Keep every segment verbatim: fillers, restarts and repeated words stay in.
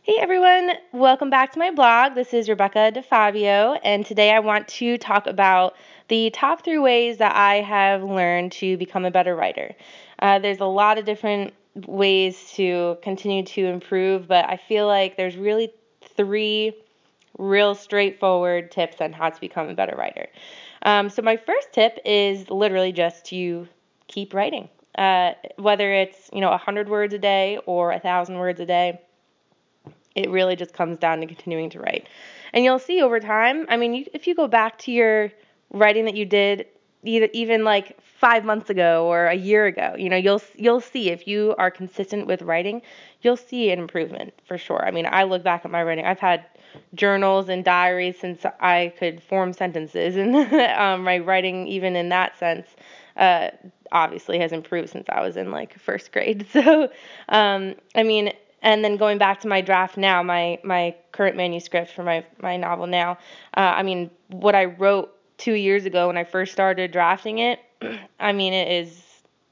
Hey everyone, welcome back to my blog. This is Rebecca DeFabio, and today I want to talk about the top three ways that I have learned to become a better writer. Uh, there's a lot of different ways to continue to improve, but I feel like there's really three real straightforward tips on how to become a better writer. Um, so my first tip is literally just to keep writing. Uh, whether it's, you know, one hundred words a day or one thousand words a day, it really just comes down to continuing to write. And you'll see over time, I mean, you, if you go back to your writing that you did either, even like five months ago or a year ago, you know, you'll you'll see if you are consistent with writing, you'll see an improvement for sure. I mean, I look back at my writing. I've had journals and diaries since I could form sentences, and um, my writing, even in that sense, uh, obviously has improved since I was in like first grade. So, um, I mean, and then going back to my draft now, my my current manuscript for my my novel now, uh, I mean, what I wrote two years ago when I first started drafting it, I mean, it is.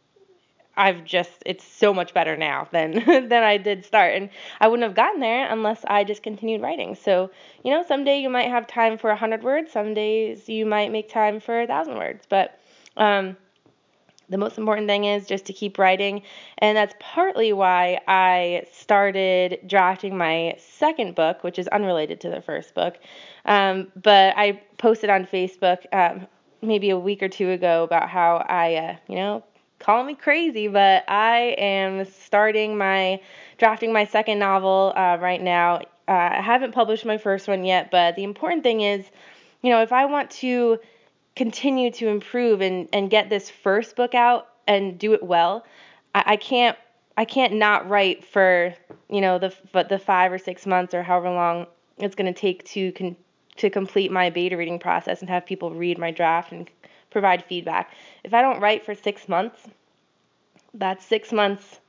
I've just, it's so much better now than than I did start. And I wouldn't have gotten there unless I just continued writing. So, you know, someday you might have time for one hundred words. Some days you might make time for one thousand words. But um, the most important thing is just to keep writing. And that's partly why I started drafting my second book, which is unrelated to the first book. Um, but I posted on Facebook um, maybe a week or two ago about how I, uh, you know, call me crazy, but I am starting my, drafting my second novel uh, right now. Uh, I haven't published my first one yet, but the important thing is, you know, if I want to continue to improve and, and get this first book out and do it well, I, I can't I can't not write for, you know, the the five or six months or however long it's going to take to con, to complete my beta reading process and have people read my draft and provide feedback. If I don't write for six months, that's six months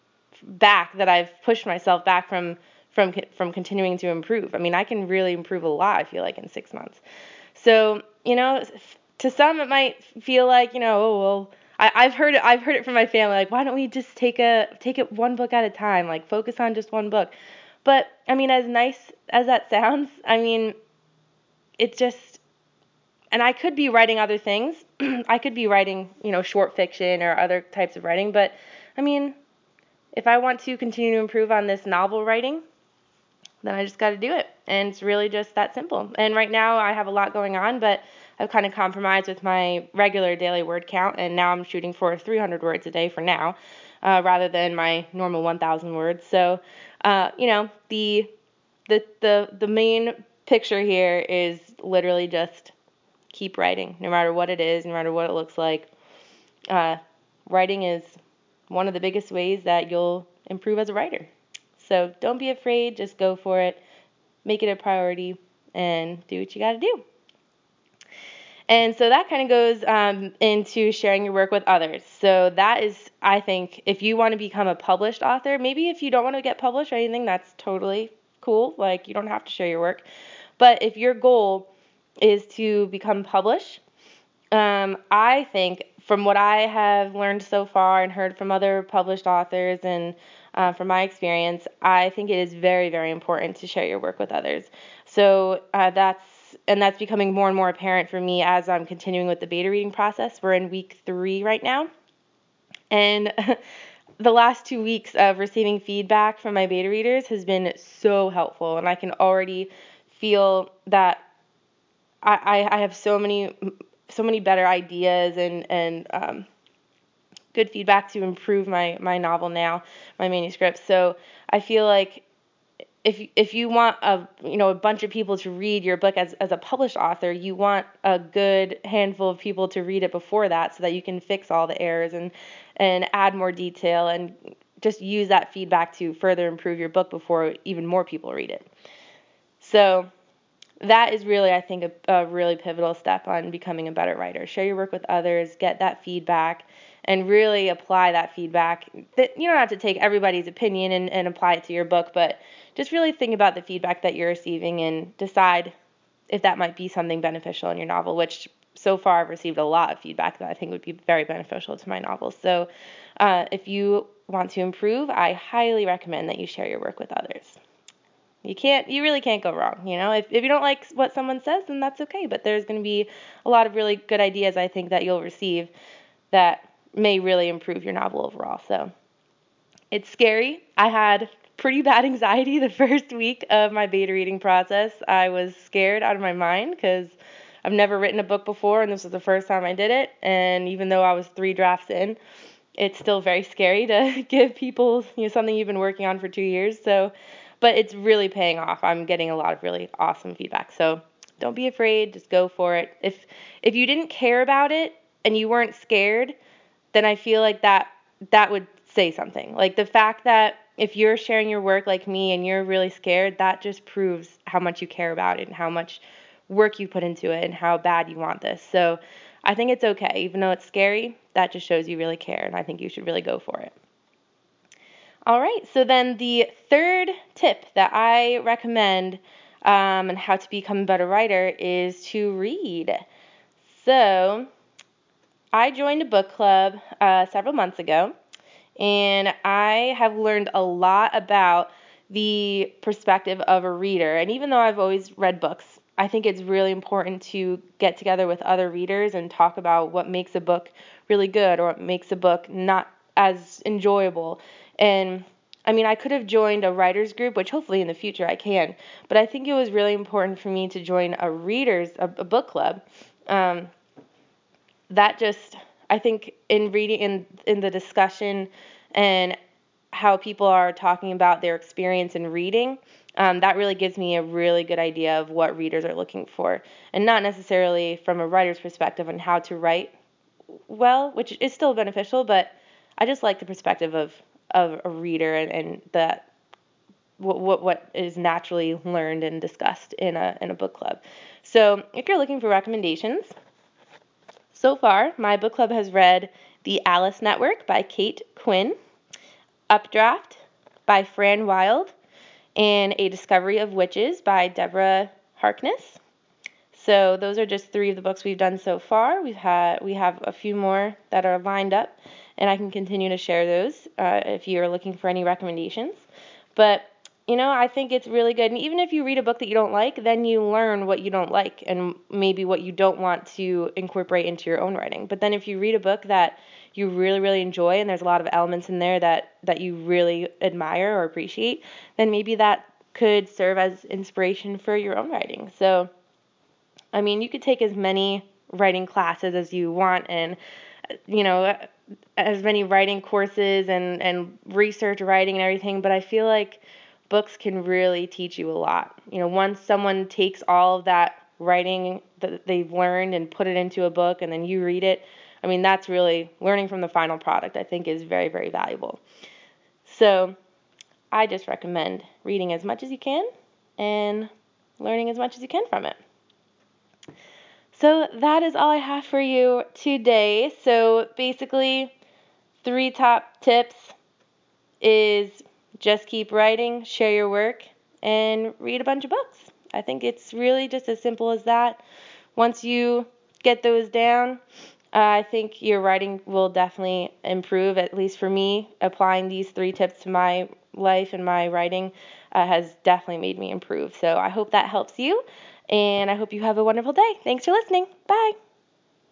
back that I've pushed myself back from from from continuing to improve. I mean, I can really improve a lot, I feel like, in six months. So, you know, to some it might feel like, you know, oh well, I, I've heard it I've heard it from my family, like, why don't we just take a take it one book at a time, like focus on just one book. But I mean, as nice as that sounds, I mean, it's just, and I could be writing other things. I could be writing, you know, short fiction or other types of writing, but I mean, if I want to continue to improve on this novel writing, then I just got to do it. And it's really just that simple. And right now I have a lot going on, but I've kind of compromised with my regular daily word count, and now I'm shooting for three hundred words a day for now, uh, rather than my normal one thousand words. So, uh, you know, the the the the main picture here is literally just keep writing, no matter what it is, no matter what it looks like. Uh, writing is one of the biggest ways that you'll improve as a writer. So don't be afraid, just go for it, make it a priority, and do what you got to do. And so that kind of goes um, into sharing your work with others. So that is, I think, if you want to become a published author, maybe if you don't want to get published or anything, that's totally cool. Like, you don't have to share your work. But if your goal is to become published, um, I think from what I have learned so far and heard from other published authors and uh, from my experience, I think it is very, very important to share your work with others. So uh, that's and that's becoming more and more apparent for me as I'm continuing with the beta reading process. We're in week three right now, and the last two weeks of receiving feedback from my beta readers has been so helpful, and I can already feel that I, I have so many so many better ideas and and um, good feedback to improve my my novel now, my manuscript. So I feel like if if you want a you know a bunch of people to read your book as as a published author, you want a good handful of people to read it before that, so that you can fix all the errors and and add more detail and just use that feedback to further improve your book before even more people read it. So that is really, I think, a, a really pivotal step on becoming a better writer. Share your work with others, get that feedback, and really apply that feedback. That you don't have to take everybody's opinion and, and apply it to your book, but just really think about the feedback that you're receiving and decide if that might be something beneficial in your novel, which so far I've received a lot of feedback that I think would be very beneficial to my novel. So uh, if you want to improve, I highly recommend that you share your work with others. You can't, you really can't go wrong. You know, if, if you don't like what someone says, then that's okay. But there's going to be a lot of really good ideas, I think, that you'll receive that may really improve your novel overall. So it's scary. I had pretty bad anxiety the first week of my beta reading process. I was scared out of my mind because I've never written a book before, and this was the first time I did it. And even though I was three drafts in, it's still very scary to give people, you know, something you've been working on for two years. So, but it's really paying off. I'm getting a lot of really awesome feedback. So don't be afraid. Just go for it. If if you didn't care about it and you weren't scared, then I feel like that that would say something. Like the fact that if you're sharing your work like me and you're really scared, that just proves how much you care about it and how much work you put into it and how bad you want this. So I think it's okay. Even though it's scary, that just shows you really care, and I think you should really go for it. All right, so then the third tip that I recommend um, and how to become a better writer is to read. So I joined a book club uh, several months ago, and I have learned a lot about the perspective of a reader. And even though I've always read books, I think it's really important to get together with other readers and talk about what makes a book really good or what makes a book not as enjoyable. And I mean, I could have joined a writer's group, which hopefully in the future I can, but I think it was really important for me to join a reader's, a, a book club. Um, that just, I think in reading, in, in the discussion and how people are talking about their experience in reading, um, that really gives me a really good idea of what readers are looking for, and not necessarily from a writer's perspective on how to write well, which is still beneficial, but I just like the perspective of, of a reader and, and that what, what what is naturally learned and discussed in a in a book club. So if you're looking for recommendations, so far my book club has read The Alice Network by Kate Quinn, Updraft by Fran Wilde, and A Discovery of Witches by Deborah Harkness. So those are just three of the books we've done so far. We've had we have a few more that are lined up, and I can continue to share those uh, if you're looking for any recommendations. But you know, I think it's really good. And even if you read a book that you don't like, then you learn what you don't like and maybe what you don't want to incorporate into your own writing. But then if you read a book that you really, really enjoy and there's a lot of elements in there that, that you really admire or appreciate, then maybe that could serve as inspiration for your own writing. So, I mean, you could take as many writing classes as you want and, you know, as many writing courses and, and research writing and everything, but I feel like books can really teach you a lot. You know, once someone takes all of that writing that they've learned and put it into a book and then you read it, I mean, that's really learning from the final product, I think, is very, very valuable. So I just recommend reading as much as you can and learning as much as you can from it. So that is all I have for you today. So basically, three top tips is just keep writing, share your work, and read a bunch of books. I think it's really just as simple as that. Once you get those down, uh, I think your writing will definitely improve. At least for me, applying these three tips to my life and my writing uh, has definitely made me improve. So I hope that helps you, and I hope you have a wonderful day. Thanks for listening. Bye.